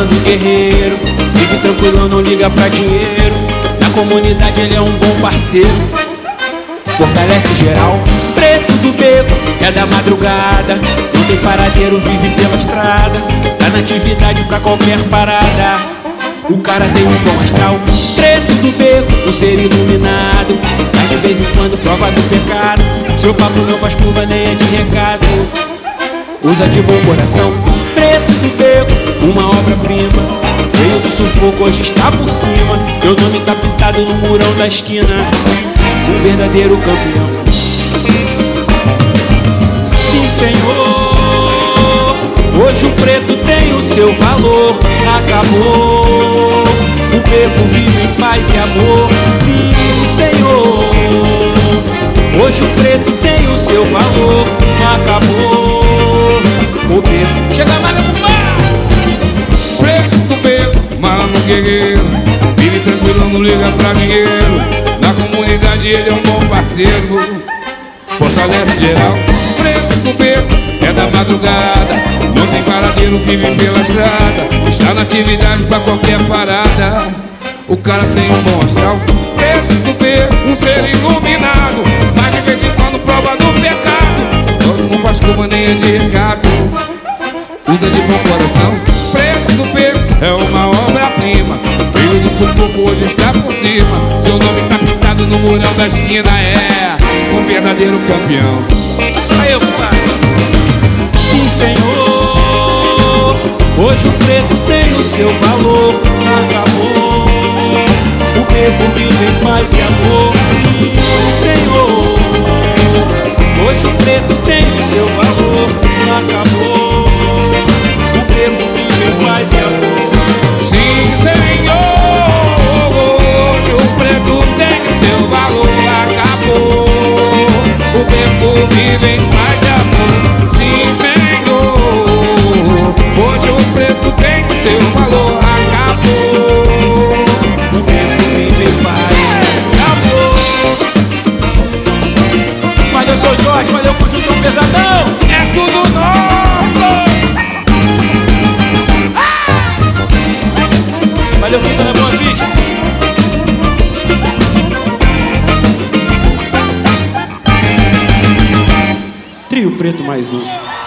malandro guerreiro, vive tranquilo, não liga pra dinheiro. Na comunidade ele é um bom parceiro, fortalece geral. Preto do beco, é da madrugada, não tem paradeiro, vive pela estrada. Tá na atividade pra qualquer parada, o cara tem um bom astral. Preto do beco, um ser iluminado, mas de vez em quando prova do pecado. Seu papo não faz curva nem é de recado, usa de bom coração. Preto do beco, uma obra-prima, veio do sufoco, hoje está por cima. Seu nome tá pintado no murão da esquina, um verdadeiro campeão. Sim, senhor, hoje o preto tem o seu valor. Acabou, o beco vive em paz e amor. Sim, senhor, hoje o preto tem o seu valor. Acabou, o beco. Chega mais, meu compadre. Preto do beco, malandro guerreiro, vive tranquilo, não liga pra dinheiro. Na comunidade ele é um bom parceiro, fortalece geral. Preto do beco, é da madrugada, não tem paradeiro, vive pela estrada. Está na atividade pra qualquer parada, o cara tem um bom astral. Preto do beco, um ser iluminado, mas de vez em quando prova do pecado. Não faz curva nem é de recado, usa de bom coração. Preto do beco é uma obra-prima, veio do sufoco, hoje está por cima. Seu nome tá pintado no murão da esquina, é um verdadeiro campeão. Aí eu, sim, senhor, hoje o preto tem o seu valor. Acabou, o beco vive em paz e amor. Sim, senhor, hoje o preto tem o seu valor. Acabou, o beco vive em paz e amor. Sim, senhor, hoje o preto tem o seu valor. Acabou, o beco vive em paz e amor. Sim, senhor, hoje o preto tem o seu valor. Acabou, o beco vive em paz e amor. Mas eu sou Jorge, valeu conjunto pesadão. É tudo nosso. Valeu, quem tá na Boa Vista. Trio Preto mais um.